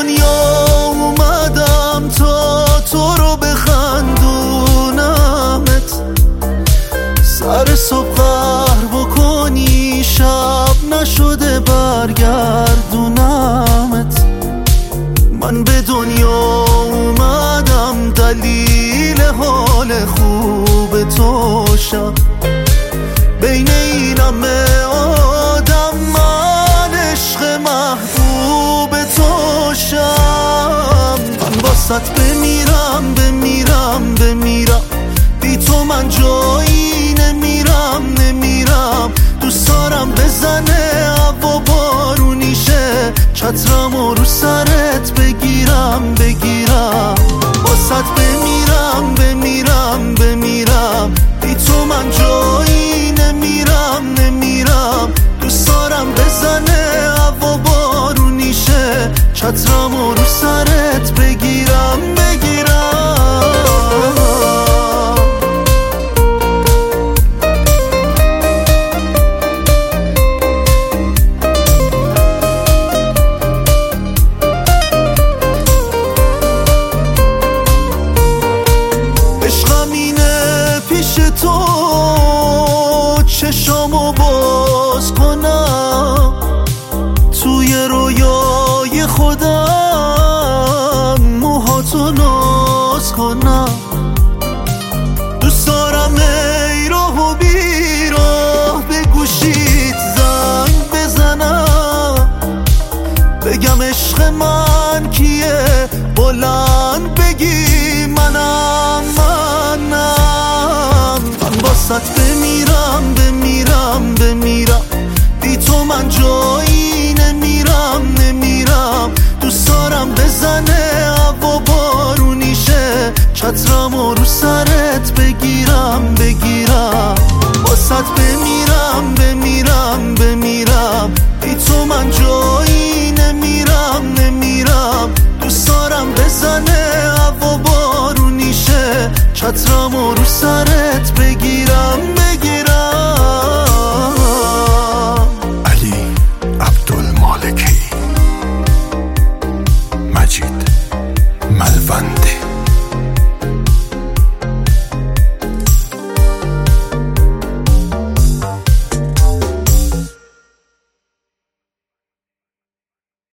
دنیا اومدم تا تو رو بخندونمت، سر صبح قهر بکنی شب نشده برگردونمت. من به دنیا اومدم دلیل حال خوب تو شم، بین این همه آدم من عشق محبوب تو شم. من واسط بمیرم بمیرم بمیرم، بی تو من جایی نمیرم. دوست دارم بزنه هوا بارونیشه، چترمو رو سرت بگیرم. واسط بمیرم بمیرم، بی تو من جایی نمیرم. دوست دارم بزنه هوا بارونیشه، چترمو رو سرت بگیرم. تو چشامو باز کنم، توی رویای خودم موهاتو ناز کنم. دوست دارم ای راه و بیراه به گوشیت زنگ بزنم، بگم عشق من کیه، بلند بگی منم. واسط بمیرم بی تو من جایی نمیرم. دوست دارم بزنه هوا بارونیشه، چترمو رو سرت بگیرم. واسط بمیرم بی تو من جایی نمیرم. دوست دارم بزنه هوا بارونیشه، چترمو رو سرت بگیرم. علی عبدالمالکی مجید.